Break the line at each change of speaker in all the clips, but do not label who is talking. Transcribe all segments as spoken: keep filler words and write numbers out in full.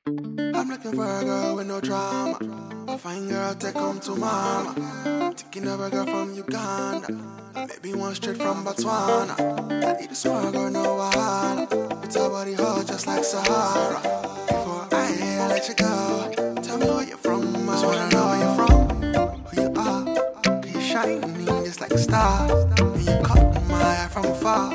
I'm looking for a girl with no drama. A fine girl, take home to mama. Thinking of a girl from Uganda. Maybe one straight from Botswana. I need a small girl, no wahala. With her body hot just like Sahara. Before I, I let you go, tell me where you're from. I just wanna know where you're from, who you are. Cause you're shining just like a star. And you caught my eye from afar.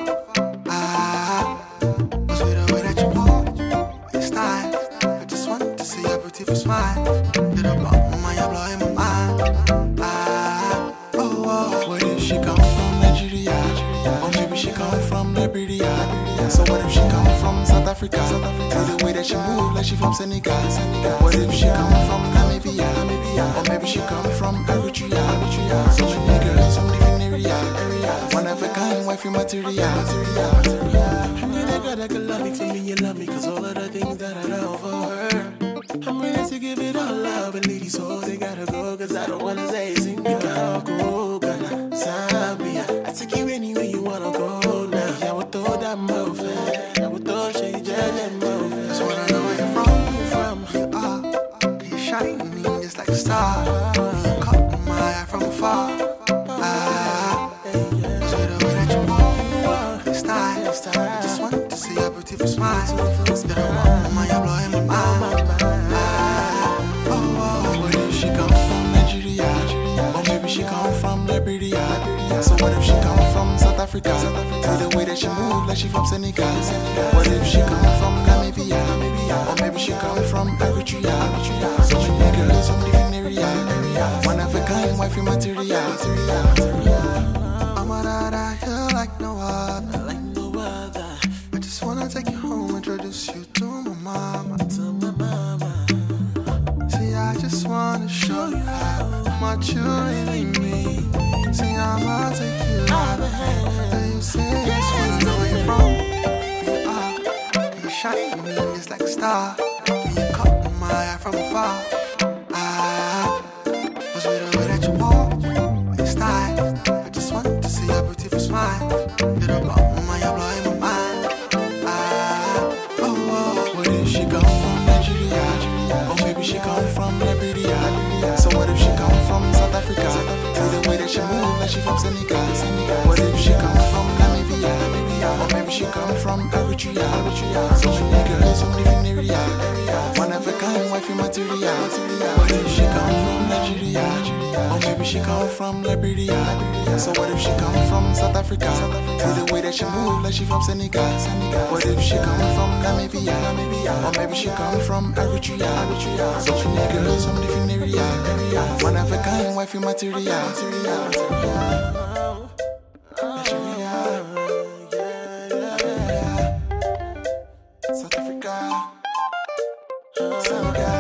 Ah, what's with the way that you walk, your style. I just want to see your beautiful smile. To the bottom of your blowing my mind. Ah, oh, oh. Where did she come from? Nigeria. Or maybe she come from Liberia. So what if she come from South Africa? See the way that she move like she from Senegal. What if she come from Namibia? Or maybe she come from Eritrea. So many girls from different areas. One of a kind, wifey material. I need a girl that can love me for me, you love me. Cause all of the things that I love for her, I'm ready to give it all love. And leave these hoes, they gotta go. Cause I don't wanna say sing. You gotta go, Ghana, Zambia. I take you anywhere you wanna go now. Yeah, with all that move, yeah, with all shade, yeah, move. Just wanna know where you're from, who you are. Cause you're shining just like a star. You caught my eye from afar. Ah, just with the way that you walk, your style. I just want to see your beautiful smile. Spit a walk, my you're blowing my mind. Ah, oh, oh. Where did she come from? Nigeria. Or maybe she come from Liberia. So what if she come from South Africa? See the way that she move like she from Senegal. What if she come from Namibia? Or maybe she come from Eritrea. So many girls from different areas. One of a kind, wifey material. I'm a that I hear like no other. Like no other. I just wanna take you home, introduce you to my mama. To my mama. See, I just wanna show you how much you really mean. See, I'ma take you out of hand. And you say, I just wanna know where you're from, who you are. Can you shine me just like a star? Can you caught my eye from afar? Ah, what's with the way that you walk, your style? I just want to see your beautiful smile. To the bottom of your blowing my mind. Ah, oh, oh. Where did she come from? Nigeria. Or maybe she come from Liberia. So what if she come from South Africa? See the way that she move like she from Senegal. What if she come from Namibia? Or maybe she come from Eritrea. So many girls from different areas. One of a kind, wifey material. What if she come from Nigeria? Or maybe she come from Liberia. So what if she come from South Africa? See the way that she move like she from Senegal. What if she come from Namibia? Or maybe she come from Eritrea. So many girls from different areas. One of a kind, wifey material. South Africa, Senegal.